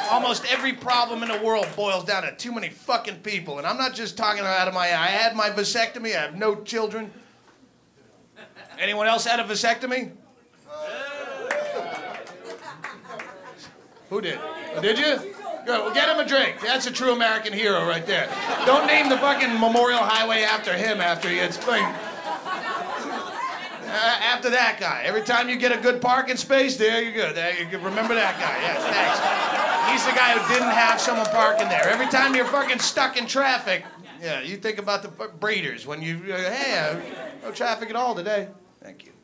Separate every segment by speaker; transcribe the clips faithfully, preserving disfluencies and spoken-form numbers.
Speaker 1: almost every problem in the world boils down to too many fucking people. And I'm not just talking out of my... I had my vasectomy. I have no children. Anyone else had a vasectomy? Who did? Oh, did you? Good. Well, get him a drink. That's a true American hero right there. Don't name the fucking Memorial Highway after him after he gets... Uh, after that guy. Every time you get a good parking space, there you go. There you go. Remember that guy. Yes, thanks. He's the guy who didn't have someone parking there. Every time you're fucking stuck in traffic, yeah, you think about the breeders when you, uh, hey, uh, no traffic at all today. Thank you.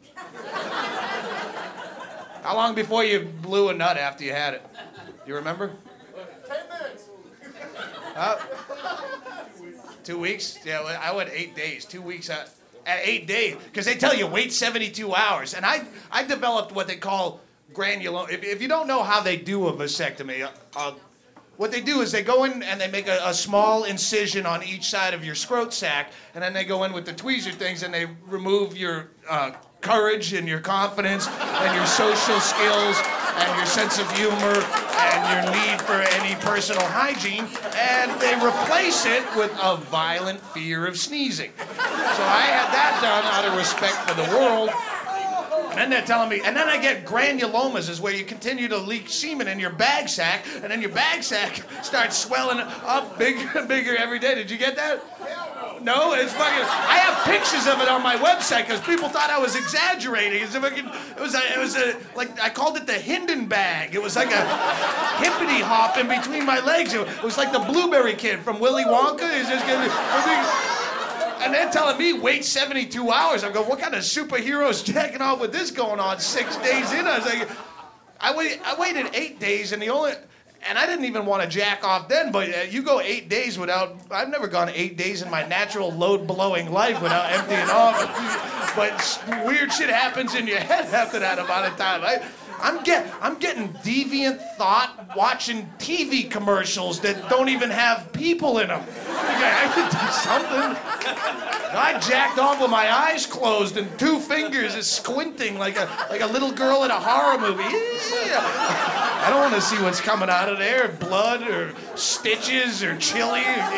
Speaker 1: How long before you blew a nut after you had it? You remember?
Speaker 2: Ten minutes.
Speaker 1: Uh, two weeks? Yeah, I went eight days. Two weeks out. At eight days, because they tell you wait seventy-two hours. And I, I developed what they call granuloma. If, if you don't know how they do a vasectomy, uh, uh, what they do is they go in and they make a, a small incision on each side of your scrot sac, and then they go in with the tweezer things and they remove your uh, courage and your confidence and your social skills and your sense of humor and your need for any personal hygiene, and they replace it with a violent fear of sneezing. So I had that done out of respect for the world. And then they're telling me, and then I get granulomas, is where you continue to leak semen in your bag sack, and then your bag sack starts swelling up bigger and bigger every day. Did you get that? No, it's fucking. I have pictures of it on my website because people thought I was exaggerating. It's fucking, it was a, it was a, like I called it the Hinden bag. It was like a hippity hop in between my legs. It was like the Blueberry Kid from Willy Wonka. It's just gonna. And they're telling me wait seventy-two hours. I go, what kind of superheroes jacking off with this going on six days in? I was like, I wait, I waited eight days, and the only. And I didn't even want to jack off then, but uh, you go eight days without... I've never gone eight days in my natural load-blowing life without emptying off. But weird shit happens in your head after that amount of time. I, I'm, get, I'm getting deviant thought watching T V commercials that don't even have people in them. I could do something. I jacked off with my eyes closed and two fingers is squinting like a, like a little girl in a horror movie. Yeah. I don't want to see what's coming out of there, blood or stitches or chili.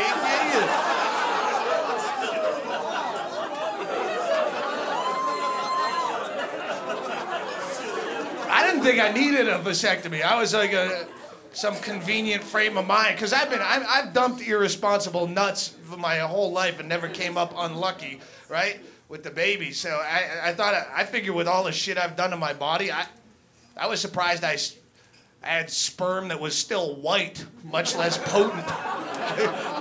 Speaker 1: I didn't think I needed a vasectomy. I was like a, some convenient frame of mind, because I've been I've, I've dumped irresponsible nuts for my whole life and never came up unlucky, right, with the baby. So I I thought I figured with all the shit I've done to my body, I I was surprised I. I had sperm that was still white, much less potent.